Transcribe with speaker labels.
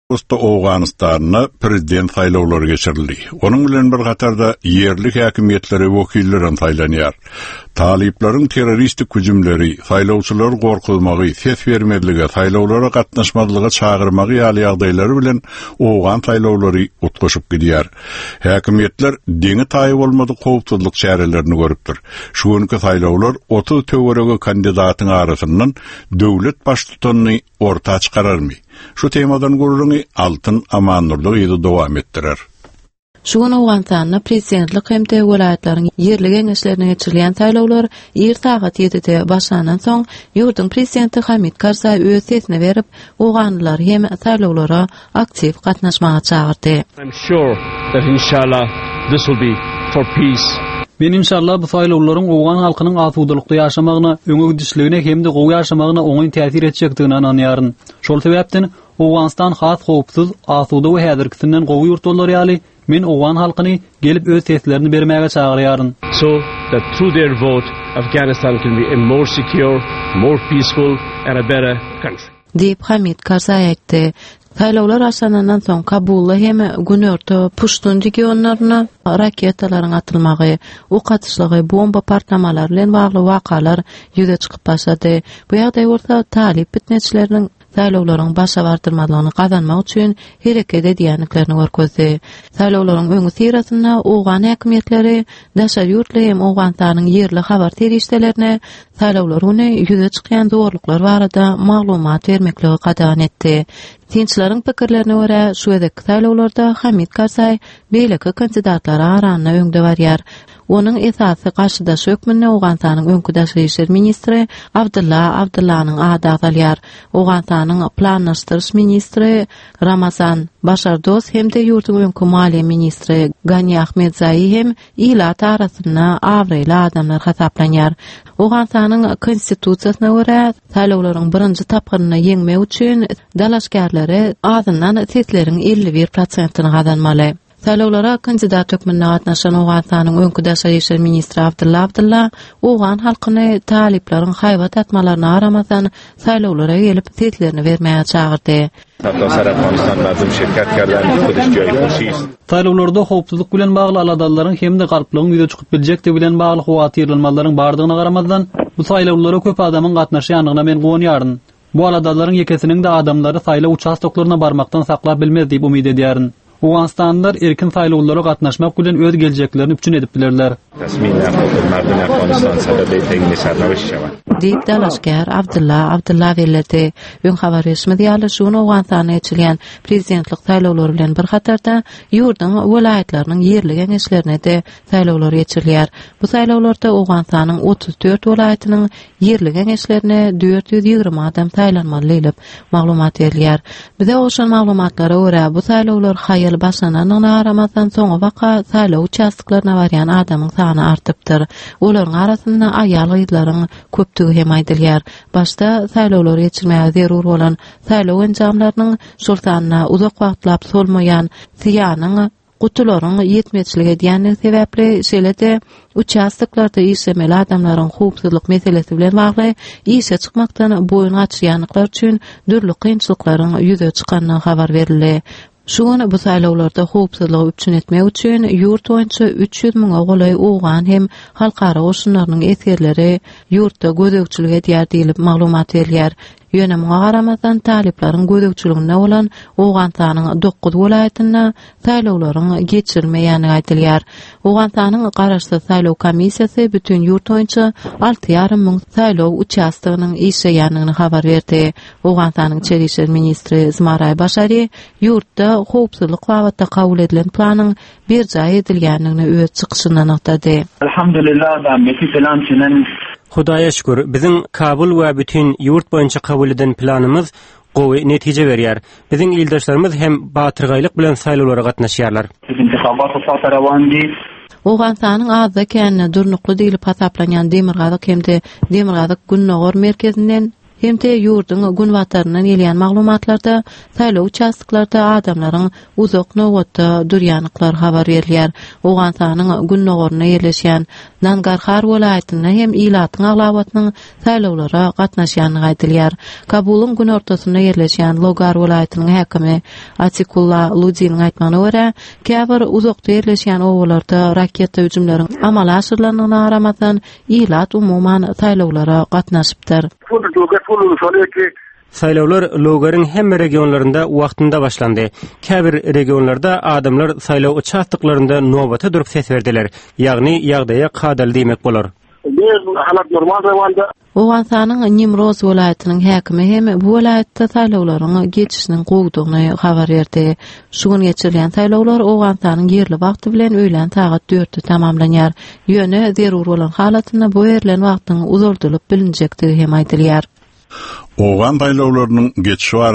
Speaker 1: Usta Awganistan'na prezident saylawlary geçirildi. Onun bilen bir qatarda yerlik häkimetleri wekillerini saýlanýar. Taliplerin terroristik hüjümleri, saylawçylar gorkulmagy, ses bermedligi, saylawlara gatnaşmadlygy çağırmagy ýaly ýagdaýlary bilen Awgan saylawlary utgaşyp gidýär. Häkimetler deňi taýyp bolmady howpsuzlyk çärelerini görüpdir. Şuňky saylawlar 30 töwerege kandidatyň arasyndan döwlet başlygyny orta çykararmy? Şu temadan gurulungy Altyn Amanurly ýyly dowam etdirer.
Speaker 2: Şuň Awganistan'da prezidentlik hemde welaýatlaryň yerli geňeşlerine geçirilýän saýlawlar saat 7-de başlandan soň ýurdun prezidenti Hamid Karzai öz sesini berip, Awganlylar hem saýlawlara aktiv gatnaşmaga çağırdy.
Speaker 3: I'm sure that inshallah this will be for peace.
Speaker 4: Men inşallah bu saýlawlaryň Awgan halkynyň asuwdulykda ýaşamagyna, öňe gidişligine hemde gowy ýaşamagyna oňy täsir etjekdigine inanýaryn. Şol sebäpden Awganistan has howpsuz, asuwda we häzirkisinden gowy ýurt bolary ýaly men Awgan halkyny gelip öz seslerini bermäge çağırýaryn.
Speaker 3: So that through their vote Afghanistan can be a more secure, more peaceful and a better country.
Speaker 2: Deyip Hamid Karzai aýtdy. Saýlawlar başlanandan soň Kabulda hem Günörtü, Puştun regionlaryna raketalaryň atylmagy, ok atışlygy, bomba partlamalary bilen bagly wakalar ýüze çykyp başlady. Bu ýagdaý bolsa talip bitneçileriniň saýlawlaryň başa bartyrmalygyny gazanmak üçin hereket edýänliklerini görkezdi. Saýlawlaryň öňü sirasynda Awgan häkimetleri daşary ýurtly hem Awganistanyň yerli habar terişdelerine saýlawlar uny ýüze çykýan zorluklar barada maglumat bermekligi gadan etdi. Tinçleriň pikirlerine görä, şu edeki saýlawlarda Hamid Karzai beýleki kandidatlara aranyna öňde barýar. Onun esasy garşydaş hökmüne Awganistanyň öňkü daşary işler ministri Abdullah'nyň ady agdalýar. Awganistanyň planlaşdyryş ministri Ramazan Başardoz hemde ýurdun öňkü maliýe ministri Gani Ahmedzai hem ilat arasynda awrely adamlar hasaplanýar. Awganistanyň konstitusiýasyna görä, saýlawlaryň birinji tapgynyny ýeňmek üçin dalaşgarlary azyndan sesleriň 51%-ni gazanmaly. Saýlawlara kandidat hökmüne gatnaşan Awganistanyň öňkü daşary işler ministri Abdullah Awgan halkyny talipleriň haýbat atmalaryna aramazdan saýlawlara gelip seslerini bermäge çağırdy.
Speaker 4: Saýlawlarda howpsuzlyk bilen bagly aladalaryň hemde garplygyň ýüze çykyp biljekdi bilen bagly howatyrlanmalaryň bardygyna garamazdan bu saýlawlara köp adamyň gatnaşýanyna men gowunýaryn. Bu aladalaryň ýekesiniň de adamlary saýlaw участоklaryna barmakdan saklap bilmez diýip umyt edýäryn. Awganistanlylar erkin saýlawlara gatnaşmak bilen öz geljeklerini üçin edip bilerler. Deyip dalaşgar Abdullah verildi. Öň habar resmi diýýärler şuny Awganistana geçirilýän prezidentlik saýlawlary bilen bir hatarda ýurdun welaýatlarynyň yerli geňeşlerine de saýlawlar geçirilýär. Bu saýlawlarda Awganistanyň 34 welaýatynyň yerli geňeşlerine 420 adam saýlanmaly diýilip maglumat berilýär. Bize oşan maglumatlara görä bu saýlawlar haýyl başlananyň aramazdan soňa waka saýlaw участоklaryna barýan adamyň sany artypdyr. Olaryň arasynda aýal gyzlaryň köpdügi hem aýdylýar. Başda saýlawlar geçirmäge zerur bolan saýlaw enjamlarynyň şol sanyna uzak wagtlap solmaýan siýanyň gutularyň ýetmeçligi edýänligi sebäpli şeýle-de участокlarda işlemeli adamlaryň howpsuzlyk meselesi bilen bagly işe çykmakdan boyun açýanlyklar üçin dürli kynçylyklaryň ýüze çykanyny habar berildi. Şuň bu saýlawlarda howpsuzlygy üçin etmek üçin ýurt boýunça 300 000 golay Awgan hem halkara goşunlarynyň eskerleri ýurtda gözegçilik edýär diýilip maglumat berilýär. Ýönemäge garamazdan taliplaryň gözegçiliginde bolan Awganistanyň 9 welaýatynda saýlawlaryň geçirilmeýäni aýdylýar. Awganistanyň garaşdy saýlaw komissiýasy bütün ýurt boýunça 6,5 000 saýlaw участоgynyň işleýänligini habar berdi. Awganistanyň içeri işler ministri Zmaray Başary ýurtda howpsuzlyk wagtynda kabul edilen planyň berja edilýänligini öz çykyşyndan aýtdy.
Speaker 5: Alhamdulillah da meti plan çenen
Speaker 6: Hudaýa şükür, biziň Kabul we bütün ýurt boýunça kabul edilen planymyz gowy netije berýär. Biziň ildaşlarymyz hem batyrgylyk bilen saýlawlara gatnaşýarlar.
Speaker 2: Awganistanyň azda känne durnukly diýilip hasaplanýan Demirgazyk hemde Demirgazyk Günnogor merkezinden hem de ýurdun gün wataryndan gelýän maglumatlarda saýlaw участкаларда adamlaryň uzak nowatda durýanyklar habar berilýär. Ogan sanyň gün nogoruna ýerleşýän Nangarhar welaýatyna hem ilatyň aglawatynyň saýlawlara gatnaşýanyny aýdylýar. Kabulun gün ortasyna ýerleşýän Logar welaýatynyň häkimi Atikullah Ludiň aýtmagyna görä, käbir uzakda ýerleşýän owalarda raketa hüjümläriniň amala aşyrlanyna garamazdan ilat umuman saýlawlara gatnaşypdyr.
Speaker 6: Saýlawlar Logaryň hemme regionlarynda wagtynda başlandy. Käbir regionlarda adamlar saýlaw uçaklarynda nowata durup ses berdiler. Ýagny ýagdaýa kadal diýmek bolar.
Speaker 2: Ogan sanyň Nimroz welaýatynyň häkimi hem bu welaýatda saýlawlaryň geçişiniň gowdugyny habar berdi. Şu gün geçirilýän saýlawlar Ogan sanyň ýerli wagty bilen öýlen saat 4-de tamamlanýar. Ýöne zerur bolan halatynda bu verilen wagtyň uzardylyp bilinjekdigi hem aýdylýar.
Speaker 1: Ogan saýlawlarynyň geçişi